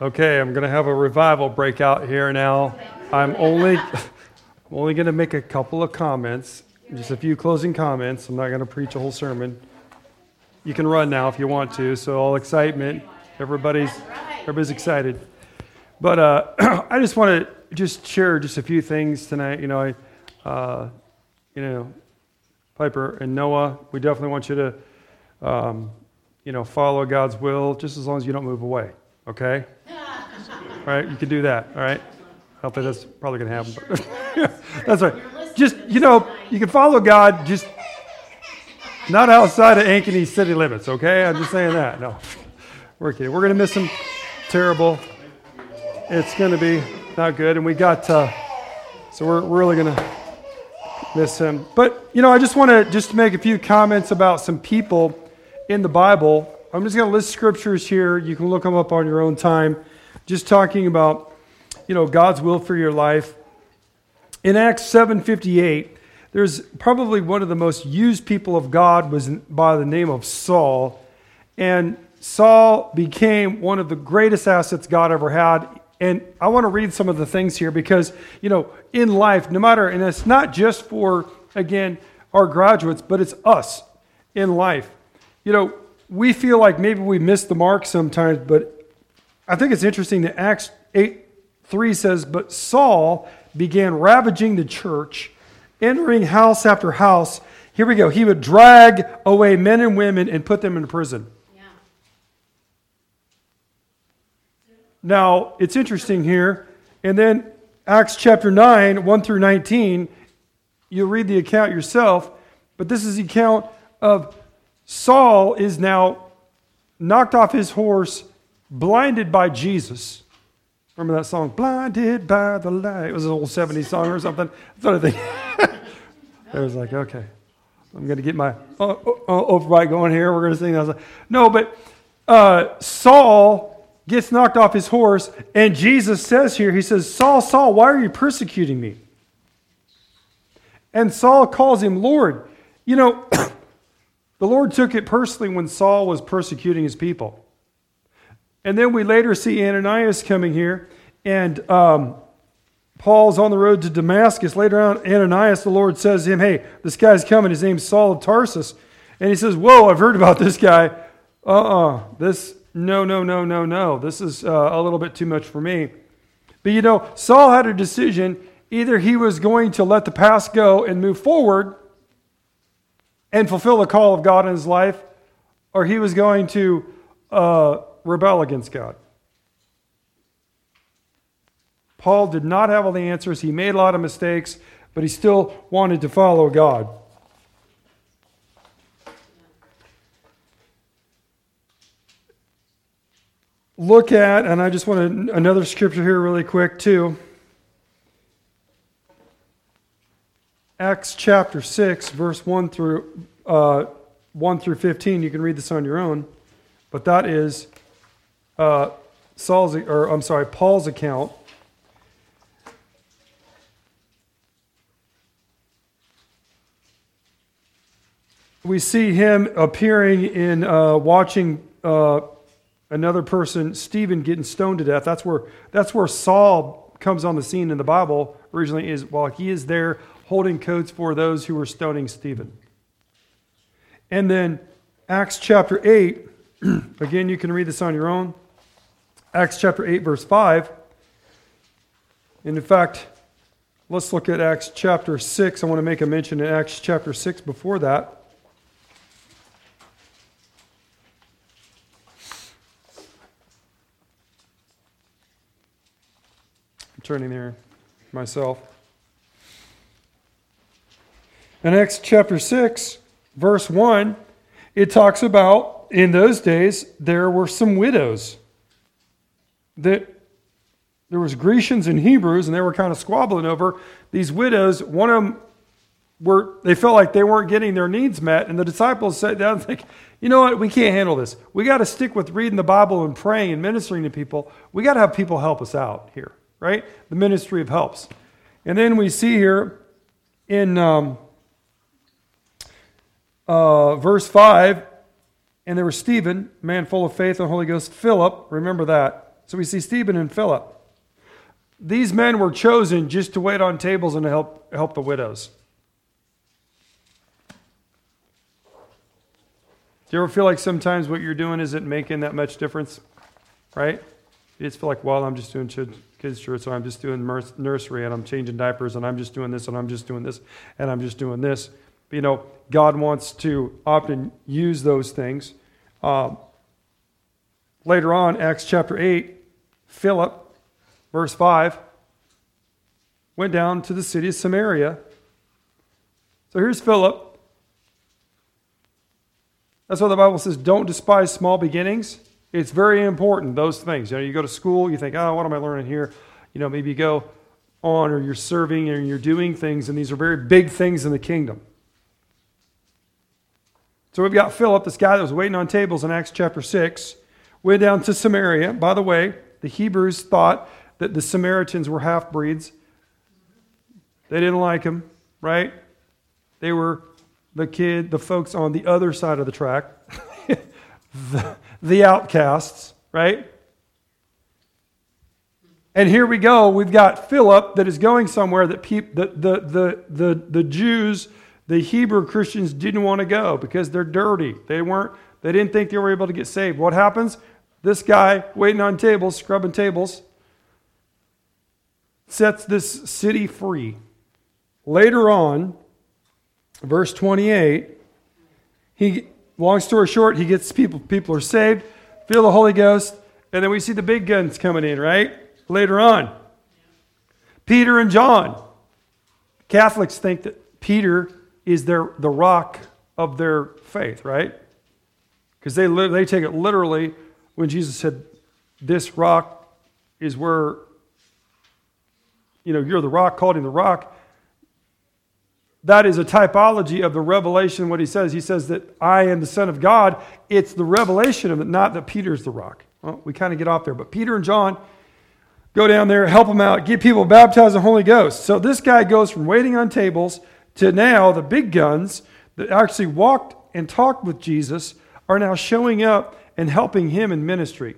Okay, I'm going to have a revival breakout here now. I'm only going to make a couple of comments, just a few closing comments. I'm not going to preach a whole sermon. You can run now if you want to. So all excitement, everybody's excited. But I just want to just share just a few things tonight. Piper and Noah, we definitely want you to, follow God's will, just as long as you don't move away. Okay? All right, you can do that. All right? I don't think that's probably going to happen. But that's right. Just, you can follow God, just not outside of Ankeny city limits, okay? I'm just saying that. No, we're kidding. We're going to miss him. Terrible. It's going to be not good. And we got, so we're really going to miss him. But, I just want to make a few comments about some people in the Bible. I'm just going to list scriptures here. You can look them up on your own time. Just talking about, God's will for your life. In Acts 7:58, there's probably one of the most used people of God was by the name of Saul. And Saul became one of the greatest assets God ever had. And I want to read some of the things here because, in life, no matter, and it's not just for, again, our graduates, but it's us in life. We feel like maybe we miss the mark sometimes, but I think it's interesting that Acts 8:3 says, "But Saul began ravaging the church, entering house after house." Here we go. He would drag away men and women and put them in prison. Yeah. Now, it's interesting here. And then Acts chapter 9, 1 through 19, you'll read the account yourself, but this is the account of Saul is now knocked off his horse, blinded by Jesus. Remember that song, "Blinded by the Light"? It was an old 70s song or something. That's what I think. I was like, okay, I'm going to get my overbite going here. We're going to sing that. No, but Saul gets knocked off his horse, and Jesus says here, he says, "Saul, Saul, why are you persecuting me?" And Saul calls him Lord. The Lord took it personally when Saul was persecuting his people. And then we later see Ananias coming here, and Paul's on the road to Damascus. Later on, Ananias, the Lord says to him, "Hey, this guy's coming. His name's Saul of Tarsus." And he says, "Whoa, I've heard about this guy. No. This is a little bit too much for me." But Saul had a decision. Either he was going to let the past go and move forward and fulfill the call of God in his life, or he was going to rebel against God. Paul did not have all the answers. He made a lot of mistakes, but he still wanted to follow God. Look at, and I just want another scripture here really quick too. Acts chapter 6, verse 1 through 15. You can read this on your own. But that is Paul's account. We see him appearing in watching another person, Stephen, getting stoned to death. That's where Saul comes on the scene in the Bible originally, is while he is there holding coats for those who were stoning Stephen. And then Acts chapter 8, again, you can read this on your own. Acts chapter 8, verse 5. And in fact, let's look at Acts chapter 6. I want to make a mention in Acts chapter 6 before that. I'm turning there myself. In Acts chapter 6, verse 1, it talks about, in those days, there were some widows. That there was Grecians and Hebrews, and they were kind of squabbling over these widows. One of them, they felt like they weren't getting their needs met, and the disciples sat down and think, you know what, we can't handle this. We got to stick with reading the Bible and praying and ministering to people. We got to have people help us out here, right? The ministry of helps. And then we see here in verse 5, and there was Stephen, man full of faith and Holy Ghost, Philip, remember that. So we see Stephen and Philip. These men were chosen just to wait on tables and to help the widows. Do you ever feel like sometimes what you're doing isn't making that much difference? Right? You just feel like, well, I'm just doing kids' church, or I'm just doing nursery, and I'm changing diapers, and I'm just doing this, and I'm just doing this, and I'm just doing this. But, God wants to often use those things. Later on, Acts chapter 8, Philip, verse 5, went down to the city of Samaria. So here's Philip. That's why the Bible says, don't despise small beginnings. It's very important, those things. You go to school, you think, what am I learning here? Maybe you go on, or you're serving, or you're doing things, and these are very big things in the kingdom. So we've got Philip, this guy that was waiting on tables in Acts chapter 6, went down to Samaria. By the way, the Hebrews thought that the Samaritans were half-breeds. They didn't like him, right? They were the folks on the other side of the track, the outcasts, right? And here we go. We've got Philip that is going somewhere that the Jews, the Hebrew Christians, didn't want to go because they're dirty. They didn't think they were able to get saved. What happens? This guy waiting on tables, scrubbing tables, sets this city free. Later on, verse 28, long story short, he gets people are saved, feel the Holy Ghost, and then we see the big guns coming in, right? Later on. Peter and John. Catholics think that Peter is the rock of their faith, right? Because they take it literally when Jesus said, this rock is where, you're the rock, called him the rock. That is a typology of the revelation, what he says. He says that I am the Son of God. It's the revelation of it, not that Peter's the rock. Well, we kind of get off there. But Peter and John go down there, help them out, get people baptized in the Holy Ghost. So this guy goes from waiting on tables to now the big guns that actually walked and talked with Jesus are now showing up and helping him in ministry.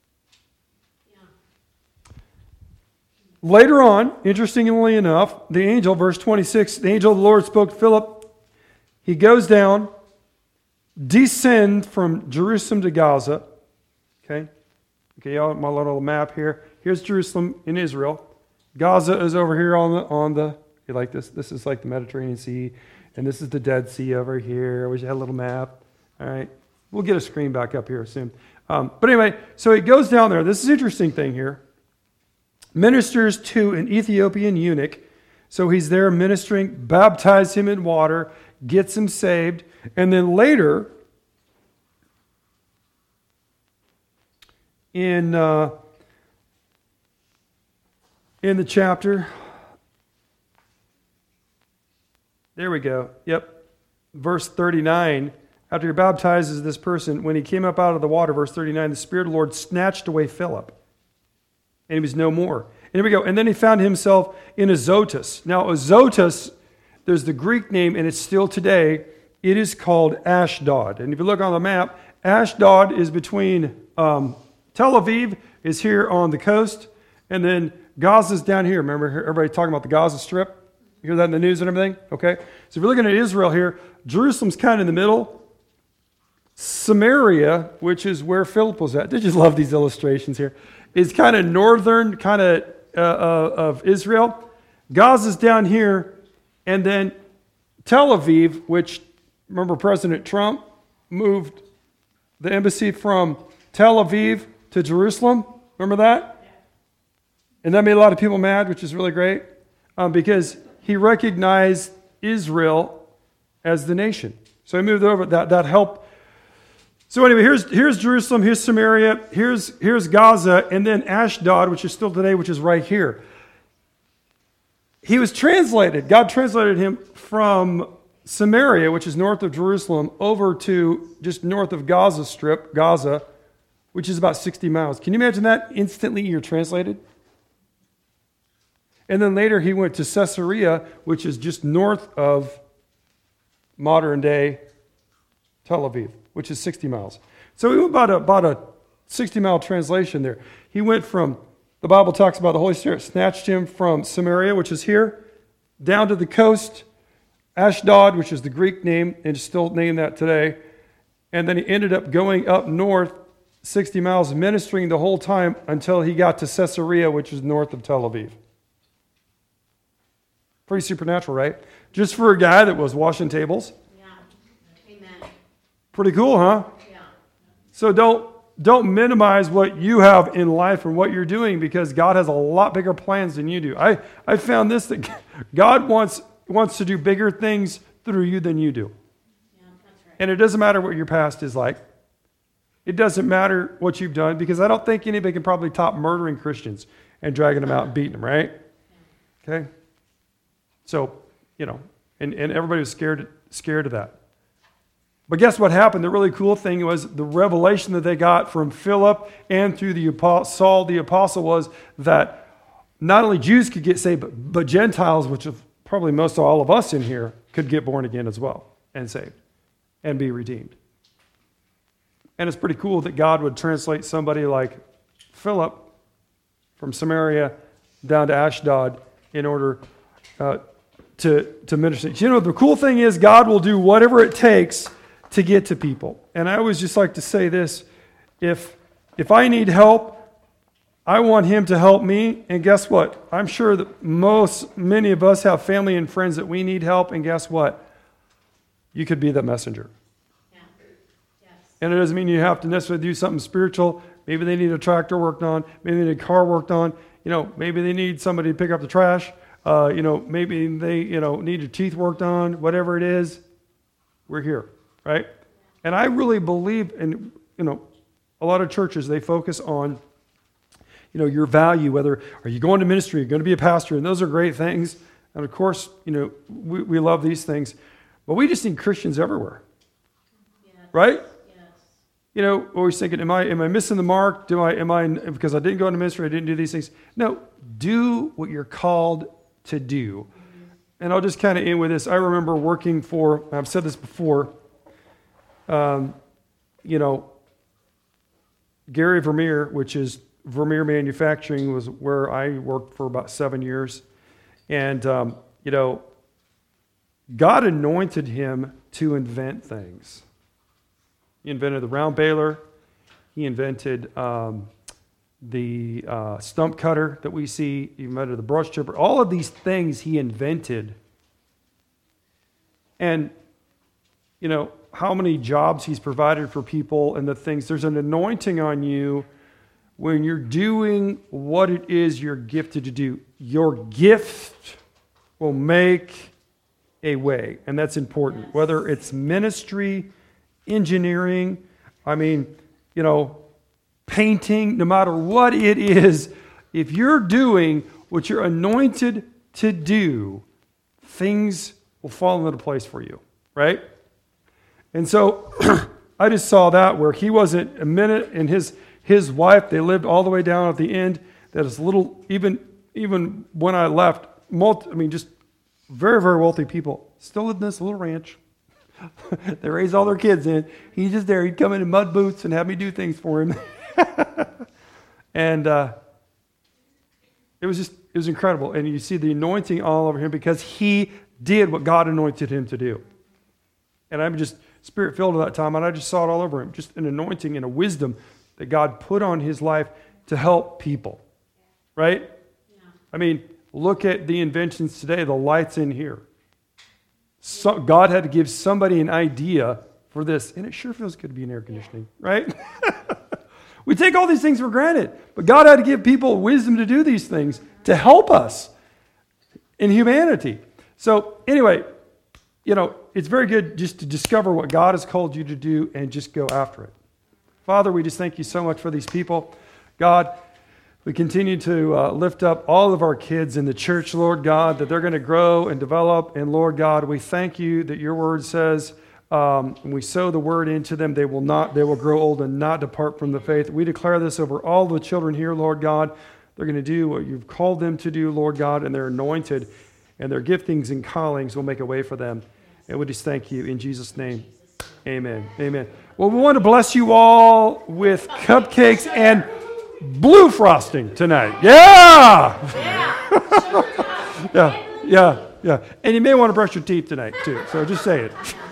Later on, interestingly enough, the angel, verse 26, the angel of the Lord spoke to Philip. He goes down, descend from Jerusalem to Gaza. Okay, y'all, my little map here. Here's Jerusalem in Israel. Gaza is over here on the you like this? This is like the Mediterranean Sea, and this is the Dead Sea over here. I wish I had a little map. All right, we'll get a screen back up here soon. But anyway, so he goes down there. This is an interesting thing here. Ministers to an Ethiopian eunuch. So he's there ministering, baptize him in water, gets him saved. And then later, in the chapter, there we go. Yep. Verse 39, after he baptizes this person, when he came up out of the water, verse 39, the Spirit of the Lord snatched away Philip. And he was no more. And here we go. And then he found himself in Azotus. Now, Azotus, there's the Greek name, and it's still today. It is called Ashdod. And if you look on the map, Ashdod is between Tel Aviv is here on the coast, and then Gaza's down here. Remember everybody talking about the Gaza Strip? You hear that in the news and everything? Okay. So if you're looking at Israel here, Jerusalem's kind of in the middle. Samaria, which is where Philip was at. I just love these illustrations here. Is kind of northern of Israel. Gaza's down here, and then Tel Aviv, which, remember President Trump moved the embassy from Tel Aviv to Jerusalem. Remember that? And that made a lot of people mad, which is really great, because he recognized Israel as the nation. So he moved over. That helped. So anyway, here's Jerusalem, here's Samaria, here's Gaza, and then Ashdod, which is still today, which is right here. He was translated. God translated him from Samaria, which is north of Jerusalem, over to just north of Gaza Strip, Gaza, which is about 60 miles. Can you imagine that? Instantly you're translated. And then later he went to Caesarea, which is just north of modern day Tel Aviv, which is 60 miles. So we went about a 60-mile translation there. He went from, the Bible talks about the Holy Spirit snatched him from Samaria, which is here, down to the coast, Ashdod, which is the Greek name, and still named that today. And then he ended up going up north 60 miles, ministering the whole time until he got to Caesarea, which is north of Tel Aviv. Pretty supernatural, right? Just for a guy that was washing tables. Yeah. Amen. Pretty cool, huh? Yeah. So don't minimize what you have in life and what you're doing, because God has a lot bigger plans than you do. I found this, that God wants to do bigger things through you than you do. Yeah, that's right. And it doesn't matter what your past is like. It doesn't matter what you've done, because I don't think anybody can probably top murdering Christians and dragging them out and beating them, right? Okay? So, and everybody was scared of that. But guess what happened? The really cool thing was the revelation that they got from Philip and through Saul the apostle was that not only Jews could get saved, but Gentiles, which is probably most of all of us in here, could get born again as well and saved and be redeemed. And it's pretty cool that God would translate somebody like Philip from Samaria down to Ashdod in order to minister. The cool thing is God will do whatever it takes to get to people. And I always just like to say this, if I need help, I want him to help me. And guess what? I'm sure that many of us have family and friends that we need help. And guess what? You could be the messenger. Yeah. Yes. And it doesn't mean you have to necessarily do something spiritual. Maybe they need a tractor worked on. Maybe they need a car worked on. Maybe they need somebody to pick up the trash. Maybe they, need your teeth worked on. Whatever it is, we're here, right? And I really believe in, a lot of churches, they focus on, your value, whether are you going to ministry, you're going to be a pastor, and those are great things. And of course, we love these things, but we just need Christians everywhere, Yes. right? Yes. Always thinking, am I missing the mark? Because I didn't go into ministry, I didn't do these things. No, do what you're called to do. Mm-hmm. And I'll just kind of end with this. I remember working for, I've said this before, Gary Vermeer, which is Vermeer Manufacturing, was where I worked for about 7 years. And, God anointed him to invent things. He invented the round baler. He invented the stump cutter that we see. He invented the brush chipper. All of these things he invented. And, how many jobs he's provided for people and the things. There's an anointing on you when you're doing what it is you're gifted to do. Your gift will make a way, and that's important. Yes. Whether it's ministry, engineering, painting, no matter what it is, if you're doing what you're anointed to do, things will fall into place for you, right? And so I just saw that where he wasn't a minute, and his wife, they lived all the way down at the end. That is little, even when I left, just very, very wealthy people still live in this little ranch. They raised all their kids in. He's just there. He'd come in mud boots and have me do things for him. And it was incredible. And you see the anointing all over him because he did what God anointed him to do. And I'm just spirit-filled at that time, and I just saw it all over him. Just an anointing and a wisdom that God put on his life to help people. Right? Yeah. Look at the inventions today, the lights in here. So God had to give somebody an idea for this, and it sure feels good to be in air conditioning, right? We take all these things for granted, but God had to give people wisdom to do these things to help us in humanity. So anyway, it's very good just to discover what God has called you to do and just go after it. Father, we just thank you so much for these people. God, we continue to lift up all of our kids in the church, Lord God, that they're going to grow and develop. And Lord God, we thank you that your word says, when we sow the word into them, they will grow old and not depart from the faith. We declare this over all the children here, Lord God. They're going to do what you've called them to do, Lord God, and they're anointed, and their giftings and callings will make a way for them. And we just thank you in Jesus' name. Amen. Amen. Well, we want to bless you all with cupcakes and blue frosting tonight. Yeah! Yeah. And you may want to brush your teeth tonight, too. So just say it.